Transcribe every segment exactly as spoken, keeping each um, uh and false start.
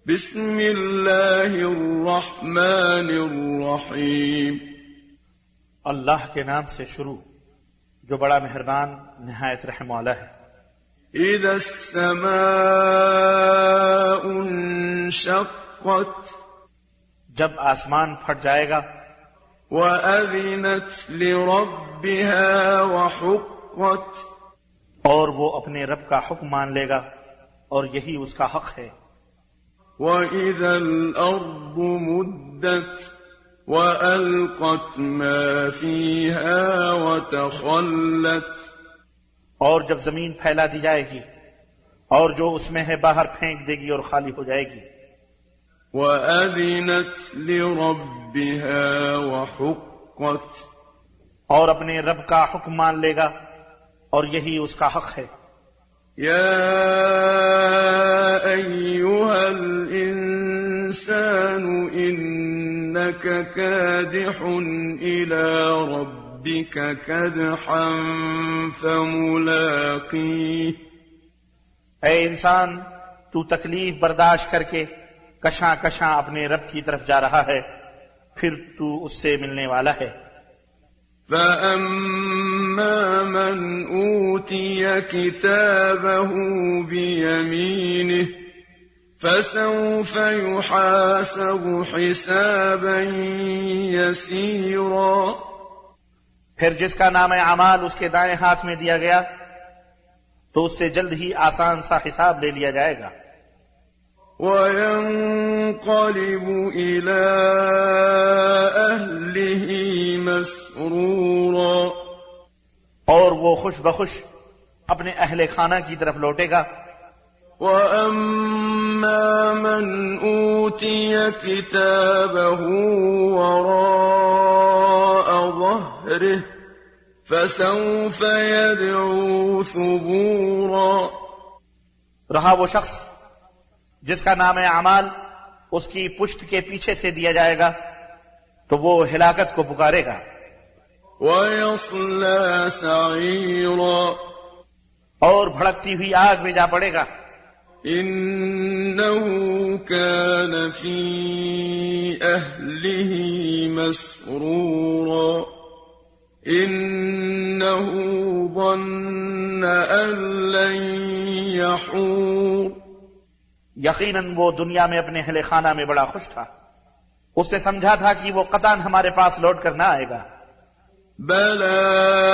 بسم اللہ الرحمن الرحیم. اللہ کے نام سے شروع جو بڑا مہربان نہایت رحم والا ہے. اذا السماء انشقت جب آسمان پھٹ جائے گا. وَأَذِنَتْ لِرَبِّهَا وَحُقَّتْ اور وہ اپنے رب کا حکم مان لے گا اور یہی اس کا حق ہے. وَإِذَا الْأَرْضُ مُدَّتْ وَأَلْقَتْ مَا فِيهَا وَتَخَلَّتْ اور جب زمین پھیلا دی جائے گی اور جو اس میں ہے باہر پھینک دے گی اور خالی ہو جائے گی. وَأَذِنَتْ لِرَبِّهَا وَحُقَّتْ اور اپنے رب کا حکم مان لے گا اور یہی اس کا حق ہے. يا أيها الإنسان إنك كادح إلى ربك كدحا فملاقيه. اے انسان تو تکلیف برداشت کر کے کشاں کشاں اپنے رب کی طرف جا رہا ہے پھر تو اس سے ملنے والا ہے. فَأَمَّا مَنْ أُوتِيَ كِتَابَهُ بِيَمِينِهِ فَسَوْفَ يُحَاسَبُ حِسَابًا يَسِيرًا. پھر جس کا نام اعمال اس کے دائیں ہاتھ میں دیا گیا تو اس سے جلد ہی آسان سا حساب لے لیا جائے گا. وَيَنْقَلِبُ إِلَىٰ أَهْلِهِ مَسْرُورًا اور وہ خوش بخوش اپنے اہل خانہ کی طرف لوٹے گا. وَأَمَّا مَنْ أُوتِيَ كِتَابَهُ وَرَاءَ ظَهْرِهِ فَسَوْفَ يَدْعُو ثُبُورًا. رہا وہ شخص جس کا نام اعمال اس کی پشت کے پیچھے سے دیا جائے گا تو وہ ہلاکت کو پکارے گا. وَيَصْلَى سَعِيرًا اور بھڑکتی ہوئی آگ میں جا پڑے گا. إِنَّهُ كَانَ فِي أَهْلِهِ مَسْرُورًا إِنَّهُ ظَنَّ أَن لَّن يَحُورَ. یقیناً وہ دنیا میں اپنے اہل خانہ میں بڑا خوش تھا. اس نے سمجھا تھا کہ وہ قطعاً ہمارے پاس لوٹ کر نہ آئے گا. بَلَىٰ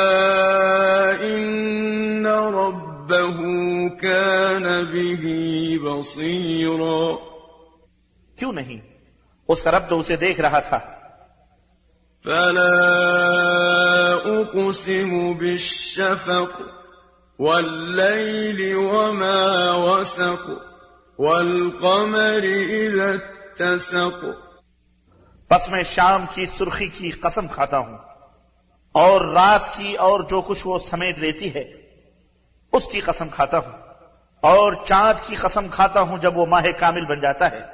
إِنَّ رَبَّهُ كَانَ بِهِ بَصِيرًا. کیوں نہیں، اس کا رب تو اسے دیکھ رہا تھا. فَلَا أُقْسِمُ بِالشَّفَقِ وَاللَّيْلِ وَمَا وَسَقَ وَالْقَمَرِ إِذَا اتَّسَقَ. پس میں شام کی سرخی کی قسم کھاتا ہوں اور رات کی اور جو کچھ وہ سمیٹ لیتی ہے اس کی قسم کھاتا ہوں اور چاند کی قسم کھاتا ہوں جب وہ ماہ کامل بن جاتا ہے.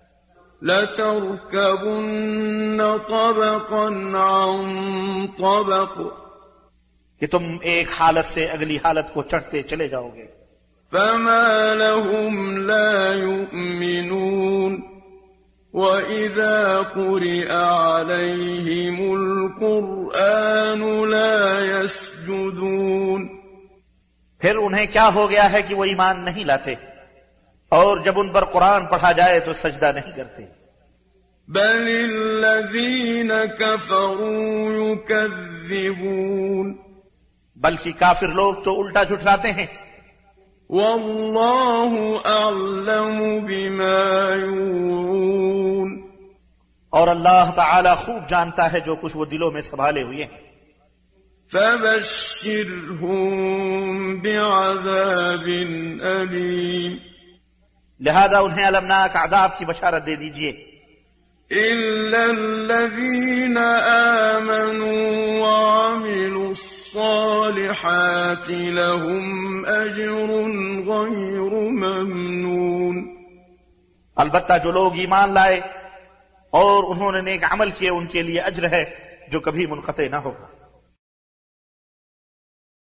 لَتَرْكَبُنَّ طَبَقًا عَن طَبَقٍ کہ تم ایک حالت سے اگلی حالت کو چڑھتے چلے جاؤ گے. فَمَا لَهُمْ لَا يُؤْمِنُونَ وَإِذَا قُرِئَ عَلَيْهِمُ الْقُرْآنُ لَا يَسْجُدُونَ. پھر انہیں کیا ہو گیا ہے کہ وہ ایمان نہیں لاتے اور جب ان پر قرآن پڑھا جائے تو سجدہ نہیں کرتے. بَلِ الَّذِينَ كَفَرُوا يُكَذِّبُونَ بلکہ کافر لوگ تو الٹا جھٹلاتے ہیں. وَاللَّهُ أَعْلَمُ بِمَا يُوعُونَ اور اللہ تعالی خوب جانتا ہے جو کچھ وہ دلوں میں سنبھالے ہوئے ہیں. فَبَشِّرْهُم بِعَذَابٍ أَلِيمٍ لہذا انہیں المناک عذاب کی بشارت دے دیجئے. إِلَّا الَّذِينَ آمَنُوا وَعَمِلُوا الصَّالِحَاتِ لَهُمْ أَجْرٌ غَيْرُ مَمْنُونٍ البتہ جو لوگ ایمان لائے اور انہوں نے نیک عمل کیے ان کے لیے اجر ہے جو کبھی منقطع نہ ہوگا.